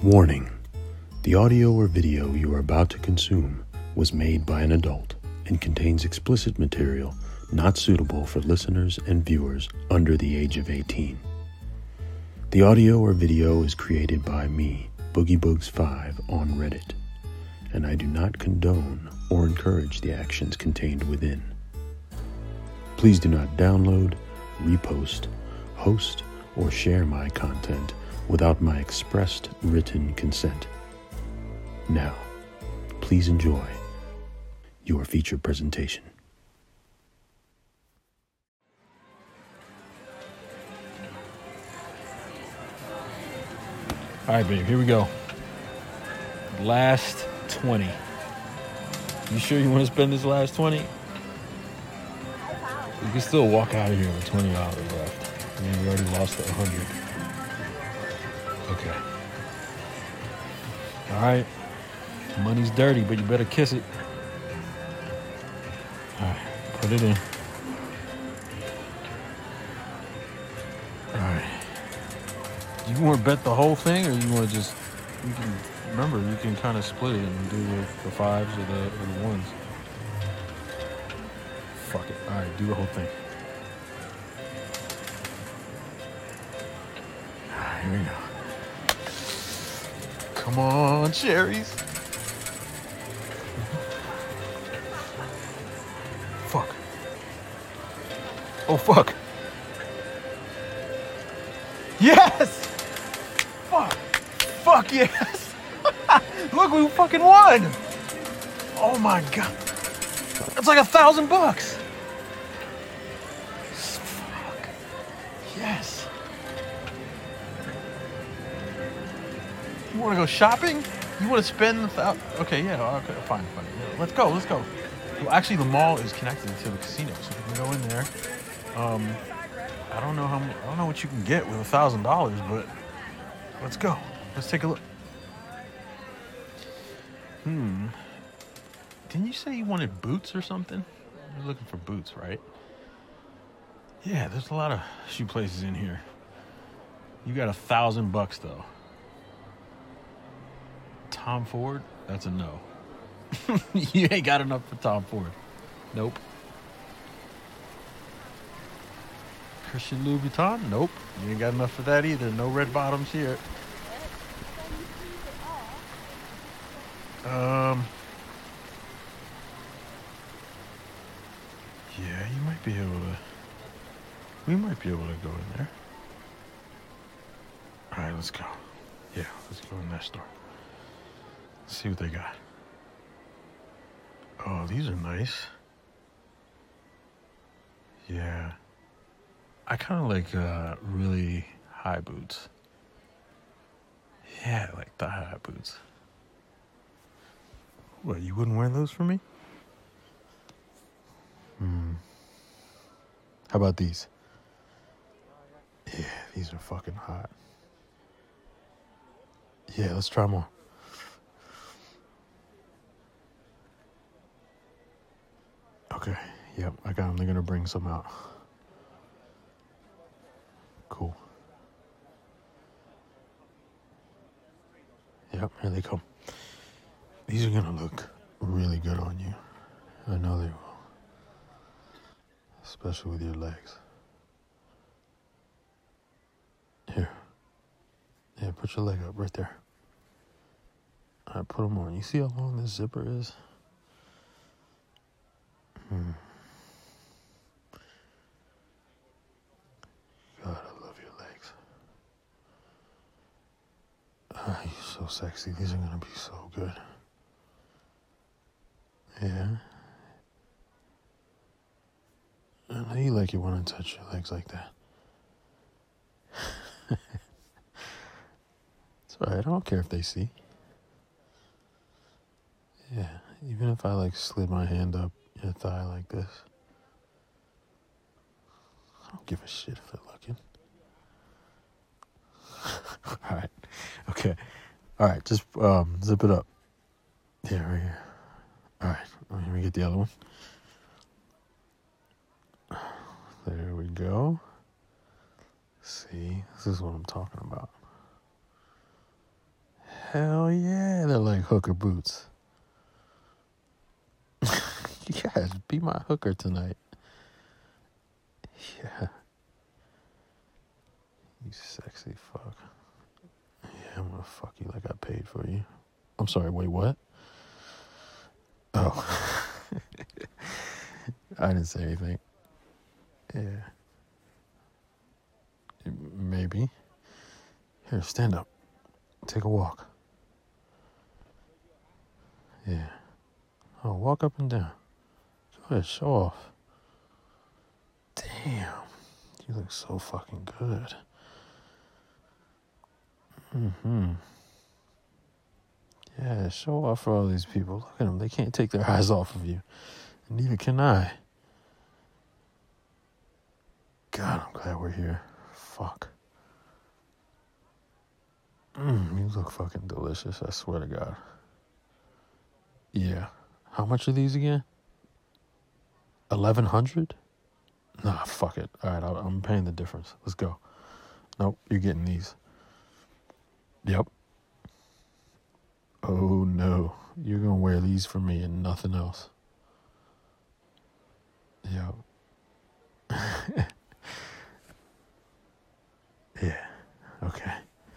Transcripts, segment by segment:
Warning: the audio or video you are about to consume was made by an adult and contains explicit material not suitable for listeners and viewers under the age of 18. The audio or video is created by me, BoogieBoogs5, on Reddit, and I do not condone or encourage the actions contained within. Please do not download, repost, host, or share my content without my expressed written consent. Now, please enjoy your featured presentation. All right, babe, here we go. Last 20. You sure you want to spend this last 20? You can still walk out of here with $20 left. I mean, you already lost 100. Okay. All right. Money's dirty, but you better kiss it. All right, put it in. All right. Do you want to bet the whole thing, or you want to just? You can remember. You can kind of split it and do the fives or the ones. Fuck it. All right, do the whole thing. All right, here we go. Come on, cherries. Fuck. Oh, fuck. Yes! Fuck. Fuck, yes! Look, we fucking won! Oh my god. That's like $1,000. Fuck. Yes. You want to go shopping? You want to spend okay, yeah, okay, fine. Yeah, let's go. Well, actually, the mall is connected to the casino, so we can go in there. I don't know what you can get with $1,000, but let's go. Let's take a look. Didn't you say you wanted boots or something? You're looking for boots, right? Yeah, there's a lot of shoe places in here. You got $1,000 though. Tom Ford? That's a no. You ain't got enough for Tom Ford. Nope. Christian Louis Vuitton? Nope. You ain't got enough for that either. No red bottoms here. Yeah, you might be able to. We might be able to go in there. All right, let's go. Yeah, let's go in that store. Let's see what they got. Oh, these are nice. Yeah. I kind of like really high boots. Yeah, I like the high boots. What, you wouldn't wear those for me? How about these? Yeah, these are fucking hot. Yeah, let's try more. Okay, yep, I got them. They're gonna bring some out. Cool. Yep, here they come. These are gonna look really good on you. I know they will. Especially with your legs. Here. Yeah, put your leg up right there. All right, put them on. You see how long this zipper is? God, I love your legs. You're so sexy. These are gonna be so good. Yeah. I know you like it when I touch your legs like that. It's alright, I don't care if they see. Yeah, even if I slid my hand up your thigh like this. I don't give a shit if they're looking. Alright, okay. Alright, just zip it up. Yeah, right here. Alright, let me get the other one. There we go. See, this is what I'm talking about. Hell yeah, they're like hooker boots. Yes, be my hooker tonight. Yeah. You sexy fuck. Yeah, I'm gonna fuck you like I paid for you. I'm sorry, wait, what? Oh. I didn't say anything. Yeah. Maybe. Here, stand up. Take a walk. Yeah. Oh, walk up and down. Go ahead, show off. Damn. You look so fucking good. Yeah, show off for all these people. Look at them. They can't take their eyes off of you. And neither can I. God, I'm glad we're here. Fuck. You look fucking delicious, I swear to God. Yeah. How much are these again? 1,100? Nah, fuck it. All right, I'm paying the difference. Let's go. Nope, you're getting these. Yep. Oh, no. You're going to wear these for me and nothing else. Yep. Yeah. Okay.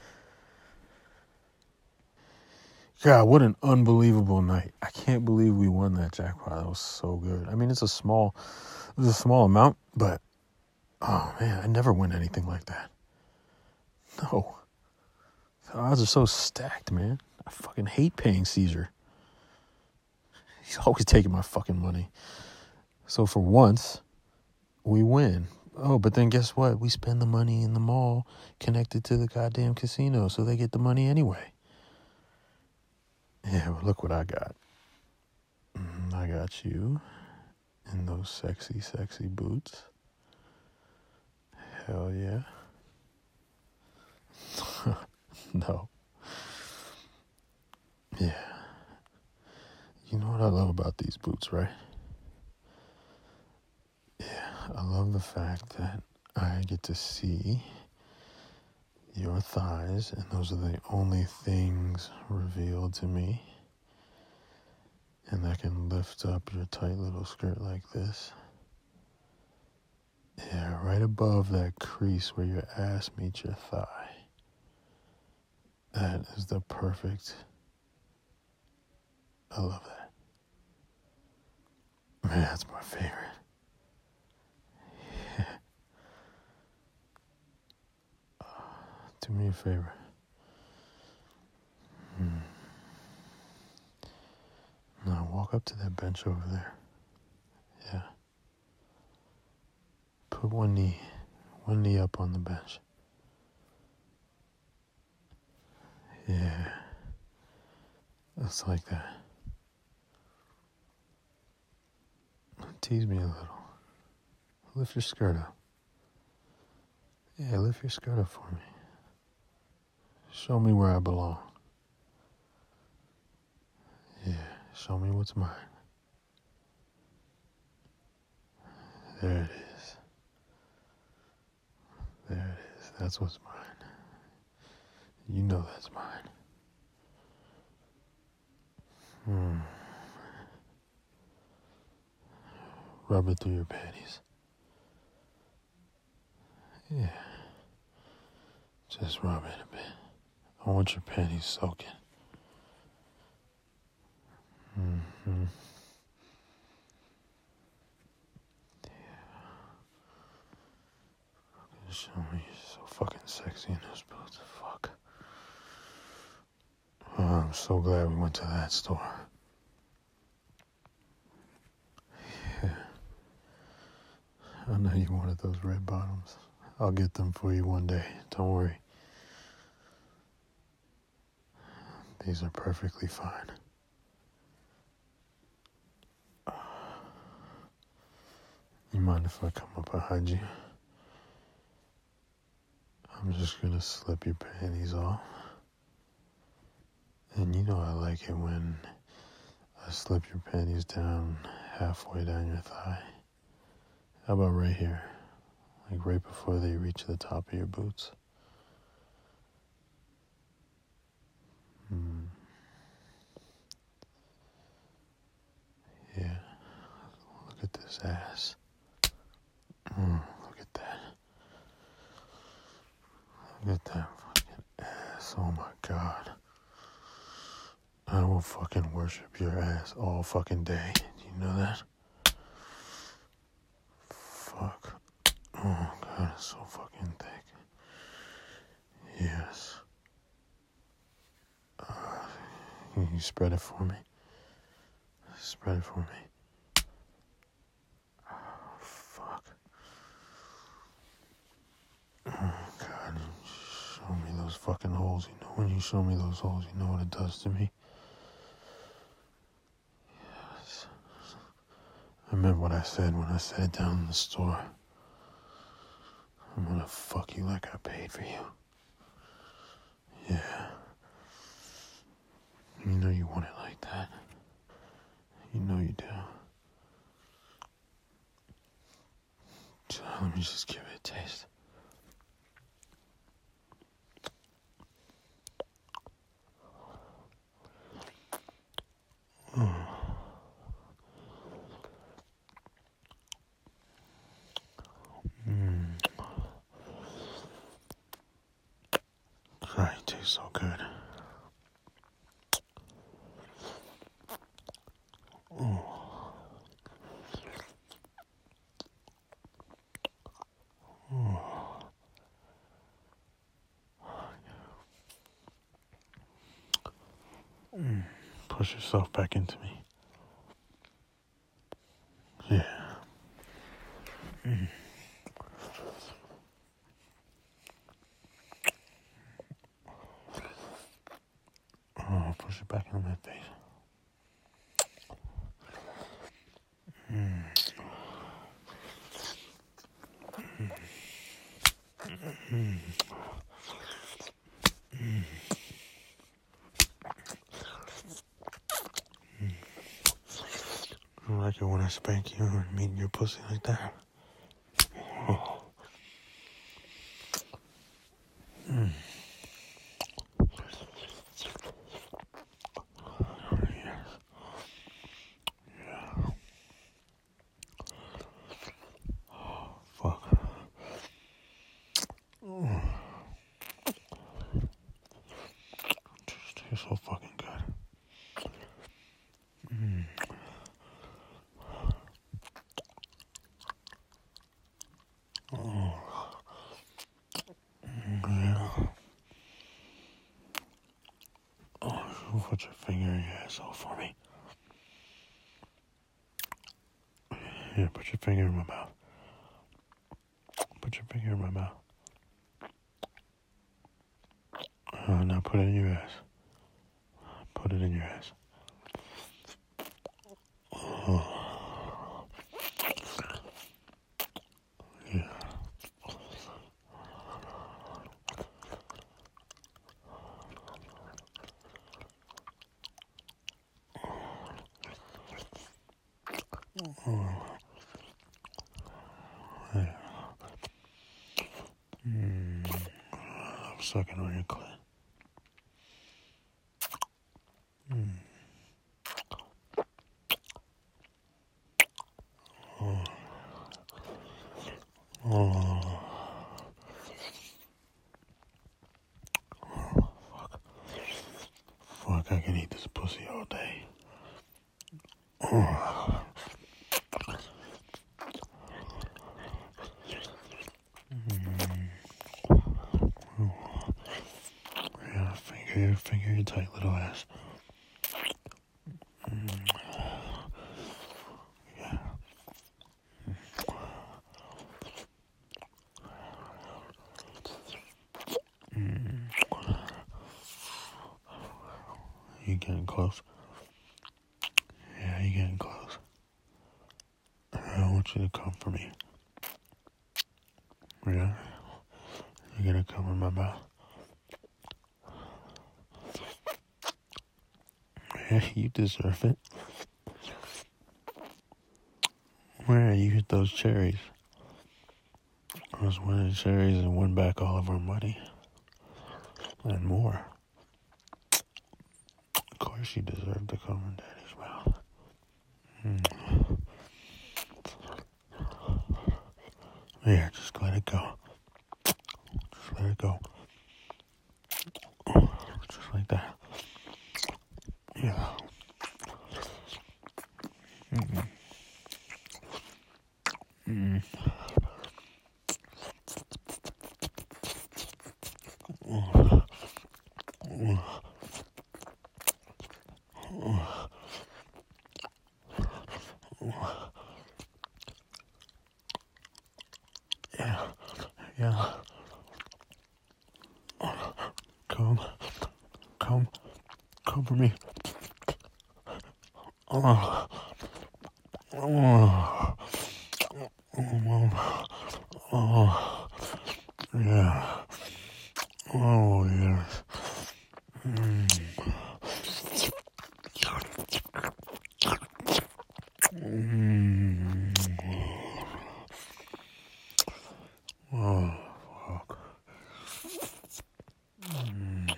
God, what an unbelievable night. I can't believe we won that jackpot. That was so good. I mean, it was a small amount, but oh man, I never win anything like that. No. The odds are so stacked, man. I fucking hate paying Caesar. He's always taking my fucking money. So for once, we win. Oh, but then guess what? We spend the money in the mall connected to the goddamn casino, so they get the money anyway. Yeah, well, look what I got. I got you in those sexy, sexy boots. Hell yeah. No. Yeah. You know what I love about these boots, right? Yeah, I love the fact that I get to see your thighs, and those are the only things revealed to me. And I can lift up your tight little skirt like this. Yeah, right above that crease where your ass meets your thigh. That is the perfect. I love that. Man, that's my favorite. Yeah. Do me a favor. Now walk up to that bench over there. Yeah. Put one knee up on the bench. Yeah. That's like that. Tease me a little. Lift your skirt up. Yeah, lift your skirt up for me. Show me where I belong. Yeah, show me what's mine. There it is. There it is. That's what's mine. You know that's mine. Rub it through your panties. Yeah. Just rub it a bit. I want your panties soaking. Yeah. Show me, you're so fucking sexy in those boots. Fuck. Oh, I'm so glad we went to that store. Yeah. I know you wanted those red bottoms. I'll get them for you one day. Don't worry. These are perfectly fine. You mind if I come up behind you? I'm just gonna slip your panties off. And you know I like it when I slip your panties down halfway down your thigh. How about right here? Like right before they reach the top of your boots. this ass. Look at that. Look at that fucking ass. Oh my God. I will fucking worship your ass all fucking day. You know that? Fuck. Oh God, it's so fucking thick. Yes. Can you spread it for me? Spread it for me. Oh, fuck. Oh God, show me those fucking holes. You know, when you show me those holes, you know what it does to me. Yes. I remember what I said when I said it down in the store. I'm gonna fuck you like I paid for you. Yeah. You know you want it like that. You know you do. So let me just give it a taste. God, it tastes so good. Push yourself back into me. Yeah. Oh, push it back into my face. You like it when I spank you and meet your pussy like that? Oh. Fuck. Just tastes so fucking good. Yeah. Oh, put your finger in your asshole for me. Yeah, put your finger in my mouth. Put your finger in my mouth. Now put it in your ass. Put it in your ass. Yeah. Yeah. I'm sucking on your clit. Oh. Fuck, I can eat this pussy all day. Oh. Yeah, finger your tight little ass. Yeah. You getting close? Yeah, you getting close. I want you to come for me. Yeah? You're gonna come in my mouth. Yeah, you deserve it. Where you hit those cherries? I was winning cherries and won back all of our money. And more. Of course you deserve to come in Daddy's mouth. Yeah, just let it go. Just let it go. Just like that. Yeah. Mm-mm. Mm. Yeah. Yeah. Come. Come. Come for me. Oh. Oh. Oh. Yeah. Oh, yes. Mm. Mm. Oh, fuck. Mm.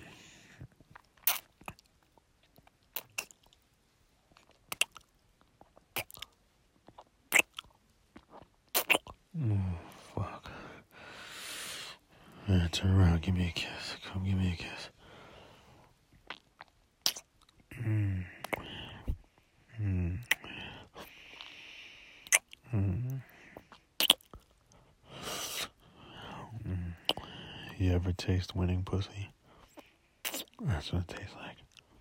Fuck. Yeah, turn around, give me a kiss. Come give me a kiss. Mm. Mm. Mm. Mm. You ever taste winning pussy? That's what it tastes like.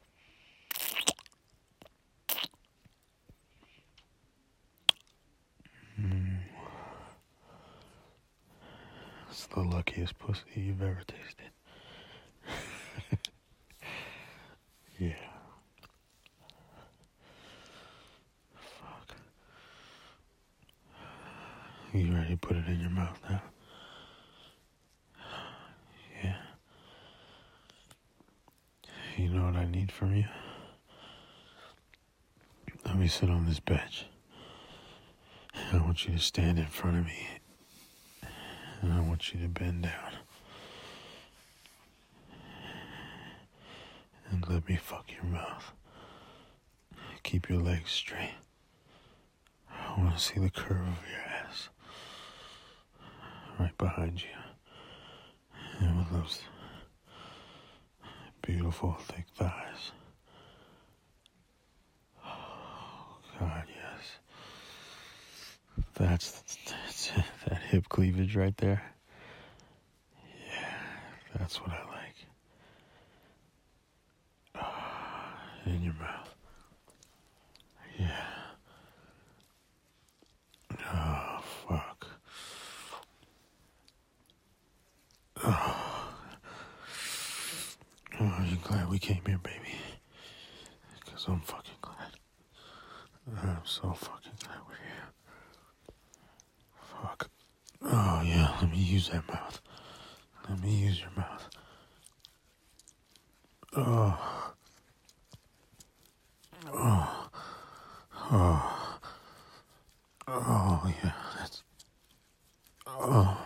Mm. It's the luckiest pussy you've ever tasted. Yeah. Fuck. You ready to put it in your mouth now? Yeah. You know what I need from you? Let me sit on this bench. I want you to stand in front of me. And I want you to bend down. And let me fuck your mouth. Keep your legs straight. I want to see the curve of your ass. Right behind you. And with those beautiful thick thighs. Oh, God, yes. That's that hip cleavage right there. Yeah, that's what I like. In your mouth. Yeah. Oh, fuck. Oh, you glad we came here, baby? Because I'm fucking glad. I'm so fucking glad we're here. Fuck. Oh, yeah, let me use that mouth. Let me use your mouth. Oh. Oh. Oh. Oh, yeah, that's... Oh.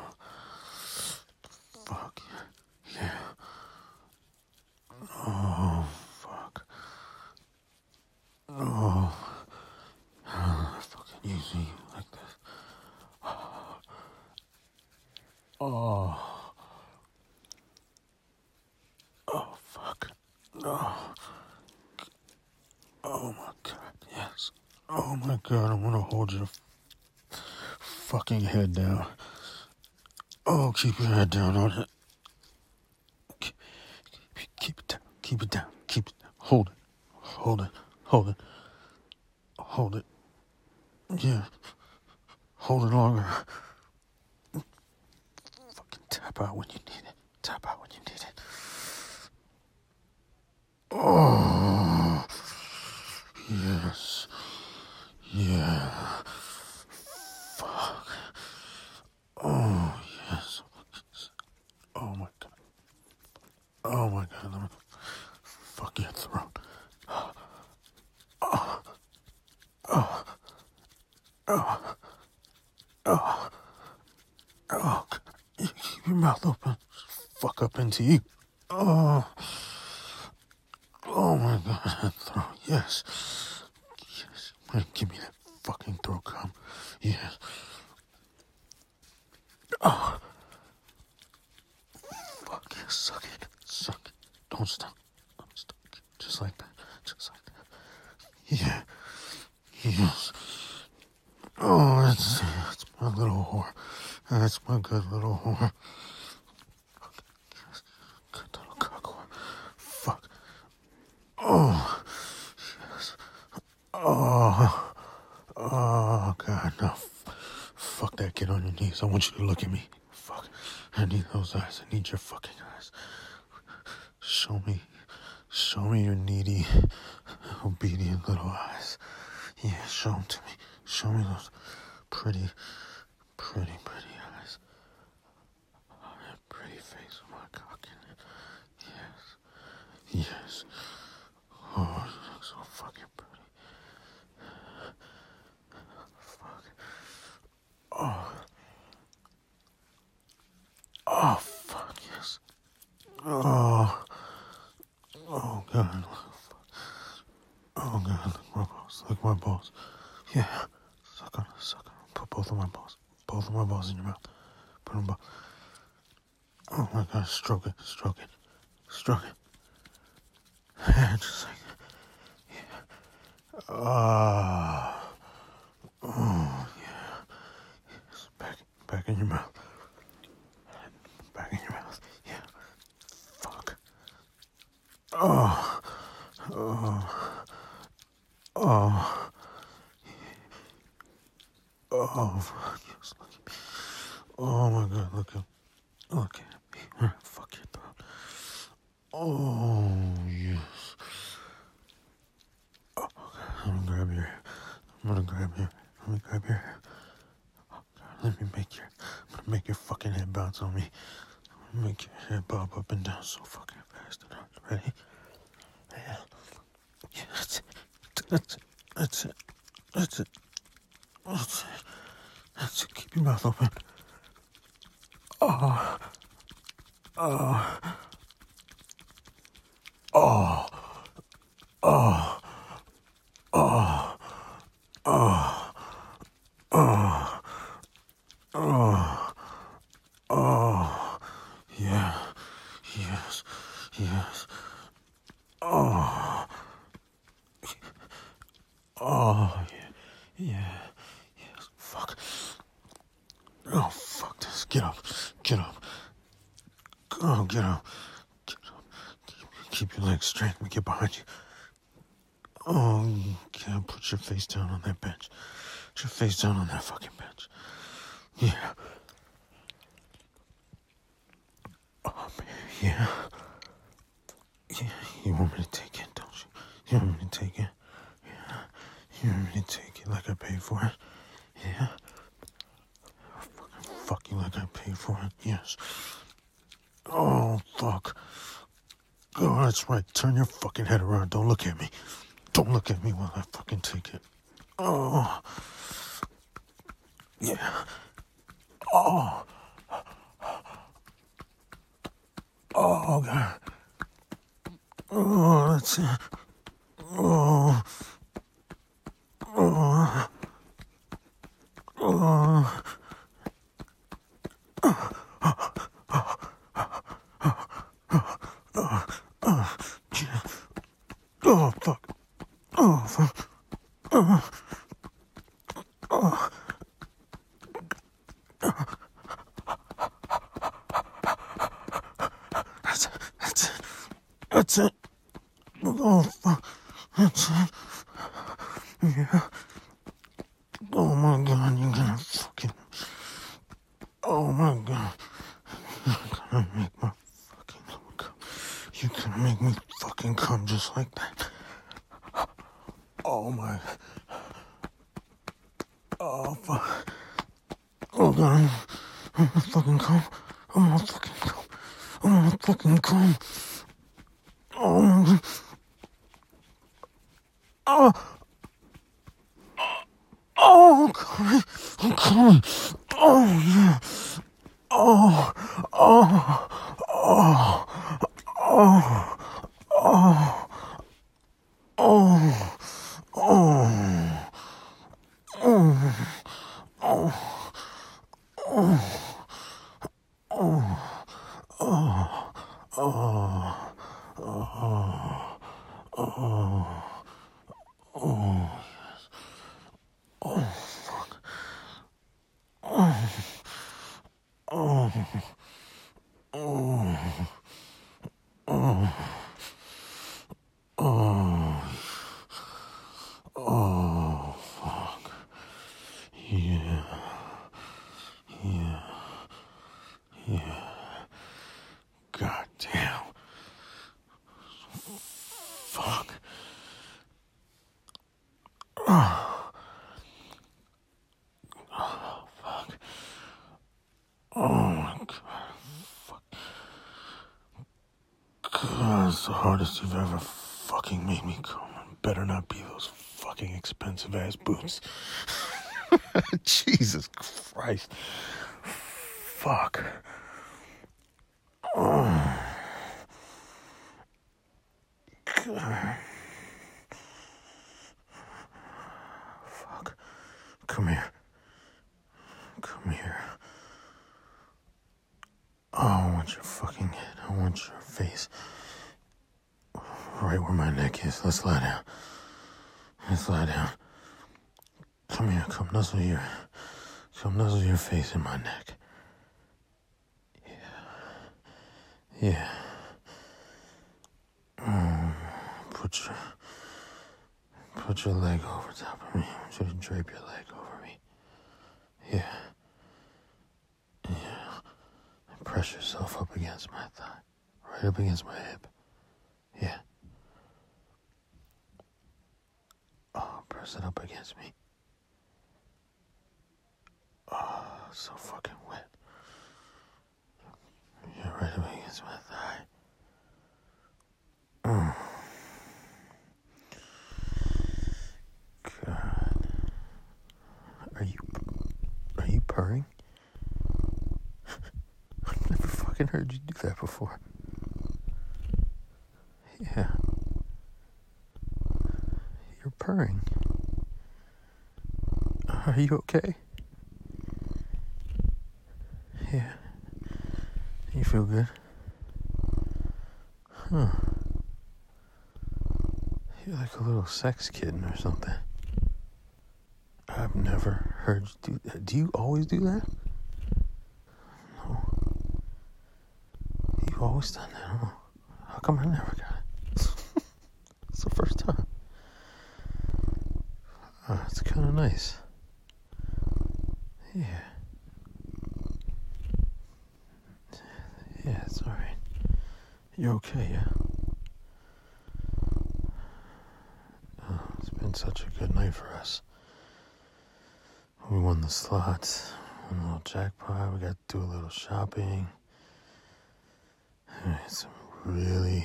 Fuck. Yeah. Oh, fuck. Oh. Fucking using you like this. Oh. Oh, fuck. Oh. Oh, my God, yes. Oh, my God, I want to hold your fucking head down. Oh, keep your head down on it. Keep it down. Keep it down. Keep it down. Hold it. Hold it. Hold it. Hold it. Yeah. Hold it longer. Fucking tap out when you need it. Tap out when you need it. Oh. Yes. Yeah. Fuck. Oh, yes. Oh, my God. Oh, my God. Let me fuck your throat. Oh. Oh. Oh. Oh. Oh. Oh. Keep your mouth open. Fuck up into you. Oh. Oh, my God. That throat. Yes. Yes. Give me that fucking throat cum. Yes. Don't stop. Don't stop. Just like that. Just like that. Yeah. Yes. Oh, that's my little whore. That's my good little whore. Good little cock whore. Fuck. Oh. Yes. Oh. Oh, God, no. Fuck that. Get on your knees. I want you to look at me. Fuck. I need those eyes. I need your fucking eyes. Show me your needy, obedient little eyes. Yeah, show them to me. Show me those pretty eyes. That pretty face with my cock in it. Yes. Yes. Oh, you look so fucking pretty. Fuck. Oh, fuck, yes. Oh, God. Oh, God, lick my balls. Yeah, suck on. Put both of my balls in your mouth. Put them both. Oh, my God, stroke it. Yeah, just like that. Yeah. Oh, yeah. Yes, back in your mouth. Back in your mouth. Yeah. Fuck. Oh. Oh, fuck, yes, look at me. Oh, my God, look at me. Fuck your throat. Oh, yes. Oh, God, I'm gonna grab your hair. Let me grab your hair. Oh, God, I'm gonna make your fucking head bounce on me. I'm gonna make your head bob up and down so fucking fast. Ready? Yeah. Yeah, that's it. Keep your mouth open. Oh. Yeah. Yes. Oh. Oh, yeah. Yes. Fuck. Oh, fuck this. Get up. Oh, get up. Keep your legs straight. Let me get behind you. Oh, yeah. Put your face down on that bench. Put your face down on that fucking bench. Yeah. Oh, yeah. Yeah. You want me to take it, don't you? You want me to take it? Yeah. You want me to take it like I paid for it? Yeah. Fuck you like I paid for it? Yes. Oh, fuck. Oh, that's right. Turn your fucking head around. Don't look at me. Don't look at me while I fucking take it. Oh. Yeah. Oh. Oh, God. Oh, that's it. Oh. Oh. Oh. Yeah. Oh, fuck. Oh, fuck. Oh. Oh. That's it. Oh, fuck. That's it. Yeah. Oh, my God. You're gonna fucking... Oh, my God. You're gonna make my fucking come. You're gonna make me fucking come just like that. Oh, my... Oh, fuck. Oh, God. I'm gonna fucking come. I'm gonna fucking come. Oh, my God. Oh. Oh, I'm coming. Oh, yeah. Oh. Oh, oh, oh, yes. Oh, fuck. Oh, oh, oh, oh, oh, oh, fuck. Yeah, yeah, yeah. God damn. Fuck. Oh, fuck. Oh my God. Fuck. God, it's the hardest you've ever fucking made me come. Better not be those fucking expensive ass boots. Jesus Christ. Fuck. Oh. God. Fuck. Come here. Come here. Oh, I want your fucking head. I want your face. Right where my neck is. Let's lie down. Let's lie down. Come here. Come nuzzle your face in my neck. Yeah. Put your leg over top of me. I want you to drape your leg over me. Yeah. And press yourself up against my thigh. Right up against my hip. Yeah. Oh, press it up against me. Oh, so fucking wet. Yeah, right up against my thigh. God. Are you purring? I've never fucking heard you do that before. Yeah. You're purring. Are you okay? Yeah. You feel good? Huh. You're like a little sex kitten or something. I've never heard you do that. Do you always do that? No. You've always done that, huh? How come I never got it? It's the first time. Oh, it's kind of nice. Yeah. Yeah, it's alright. You're okay, yeah? Oh, it's been such a good night for us. We won the slots, won a little jackpot, we got to do a little shopping. And some really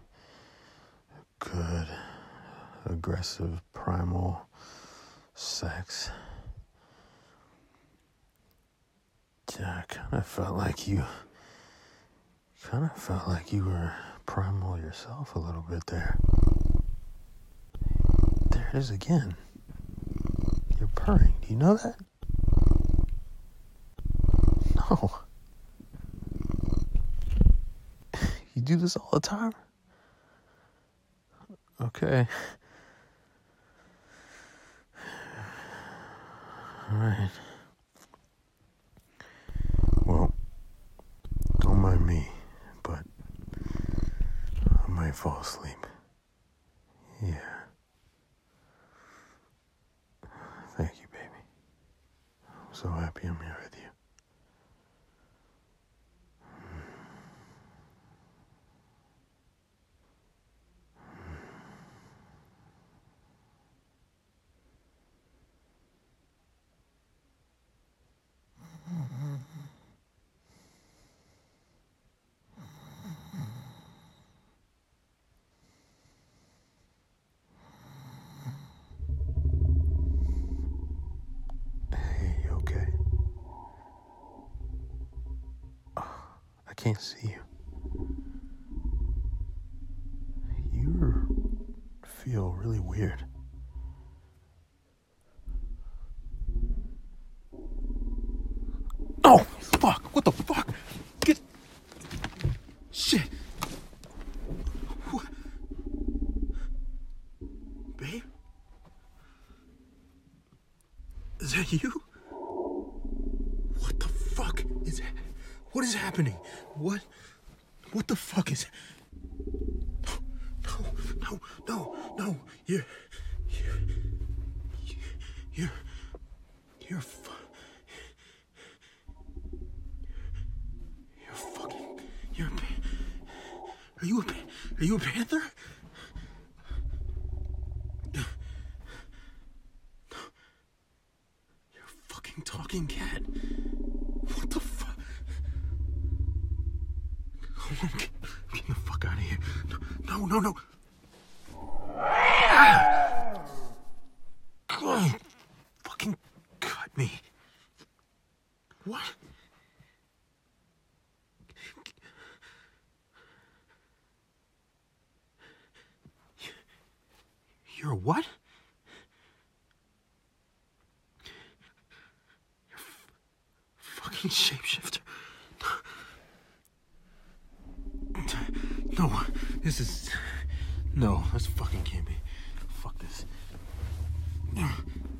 good, aggressive, primal sex. Yeah, I kind of felt like you were primal yourself a little bit there. There it is again. You're purring. Do you know that? No. You do this all the time? Okay. All right. Well, don't mind me, but I might fall asleep. Yeah. Thank you, baby. I'm so happy I'm here with you. Hey, you okay? I can't see you. You feel really weird. Oh, fuck. What the fuck? Shit. you? What the fuck is... What is happening? What the fuck is... No. You're Are you a panther? You're a fucking talking cat. What the fuck? Get the fuck out of here. No. God, fucking cut me. What? You're a what? You're fucking shapeshifter. No, this is... No, this fucking can't be. Fuck this.